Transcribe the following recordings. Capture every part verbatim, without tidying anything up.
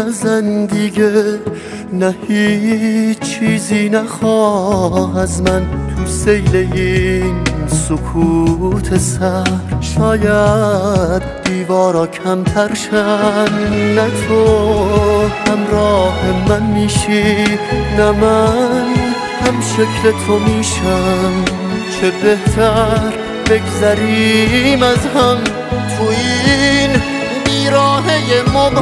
نزن دیگه، نه هیچ چیزی نخواه از من تو سیل این سکوت سر. شاید دیوارا کمتر شن، نه تو همراه من میشی نه من هم شکل تو میشم. چه بهتر بگذریم از هم تو این بیراهه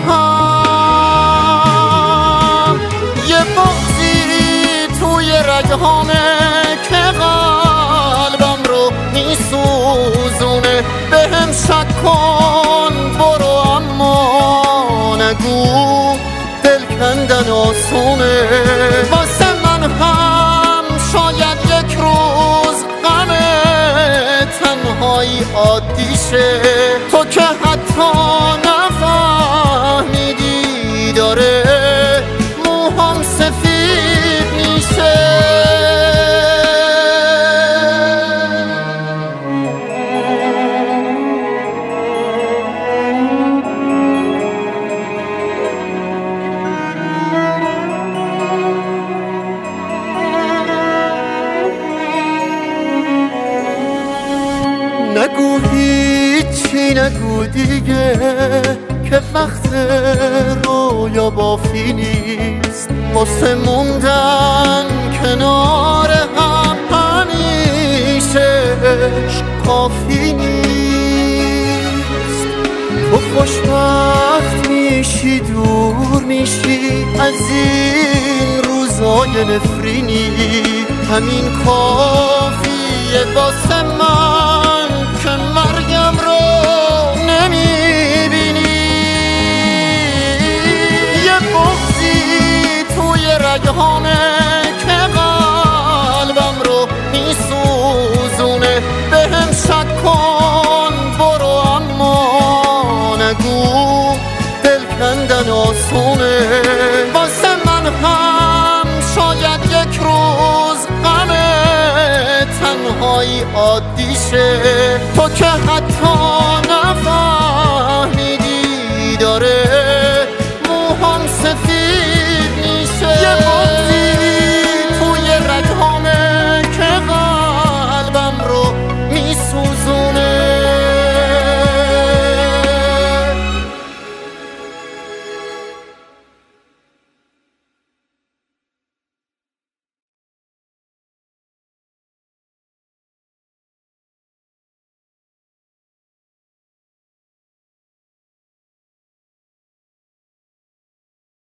مبهم. یه بغضی توی رگهامه که قلبم رو میسوزونه. بهم شک کن برو اما نگو دل کندن آسونه. واسه من هم شاید یک روز غم تنهایی عادی شه. تو که حتی نفهمیدی داره موهام سفید میشه. نگو هیچی نگو دیگه که وقت رویا بافی نیست. واسه موندن کنار هم همیشه کافی نیست. تو خوشبخت میشی دور میشی از این روزای نفرینی. همین کافیه واسه من که مرگم رو نمیبینی. یه بغضی توی رگهامه که قلبم رو میسوزونه. بهم شک کن برو اما نگو دل کندن آسونه. واسه من هم شاید یک روز غم تنهایی عادی شه. تو که حتی